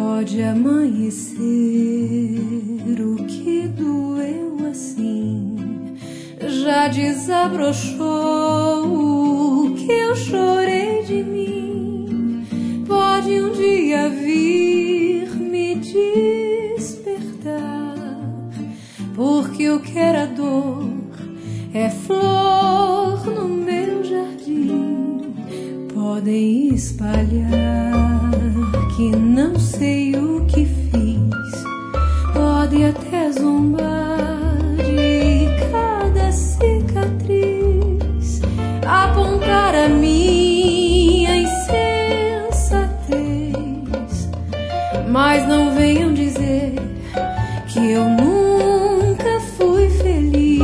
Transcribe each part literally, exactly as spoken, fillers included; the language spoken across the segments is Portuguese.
Pode amanhecer, o que doeu assim já desabrochou, o que eu chorei de mim. Pode um dia vir me despertar, porque o que era dor é flor no meu jardim. Podem espalhar que não sei o que fiz, pode até zombar de cada cicatriz, apontar a minha insensatez, mas não venham dizer que eu nunca fui feliz.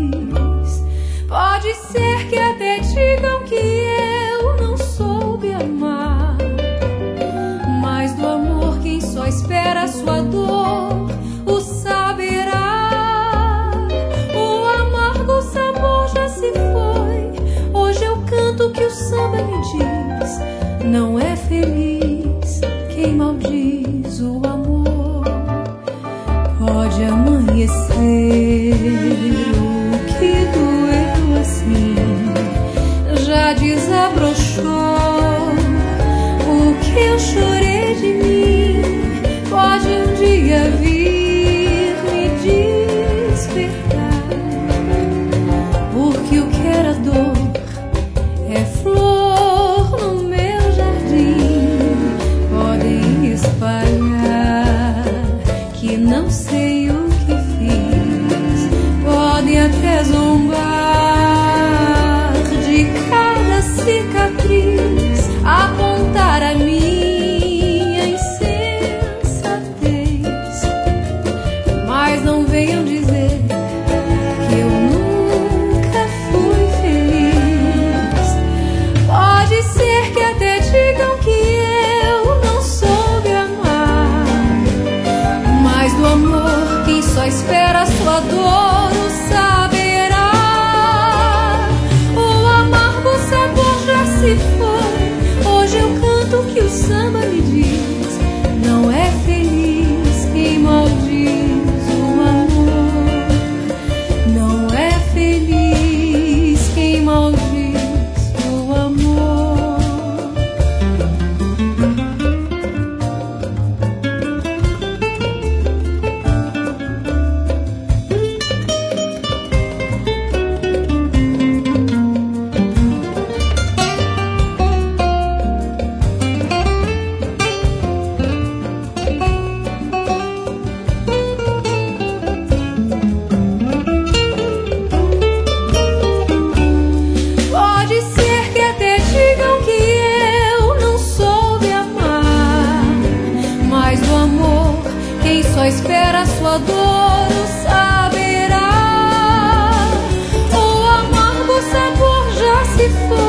Pode ser que até digam que eu não soube amar, mas do amor quem só espera a sua dor o saberá. O amargo sabor já se foi, hoje eu canto que o samba me diz: não é feliz quem maldiz o amor. Pode amanhecer, o que doeu assim já desabrochou, o que eu chorei de mim. Pode um dia vir me despertar, porque o que era dor é flor no meu jardim. Podem espalhar que não sei o que fiz, podem até zombar de cada cicatriz, apontar a minha insensatez, mas não venham dizer que eu nunca fui feliz. Pode ser que até digam que eu não soube amar, mas do amor quem só espera a sua dor o saberá. O amargo sabor já se foi, hoje eu canto que o samba me diz: não é feliz quem maldiz o amor. Não é feliz quem maldiz o amor. Pode ser que até digam que eu não soube amar, mas do amor quem só espera a sua dor o saberá. O amargo sabor já se foi,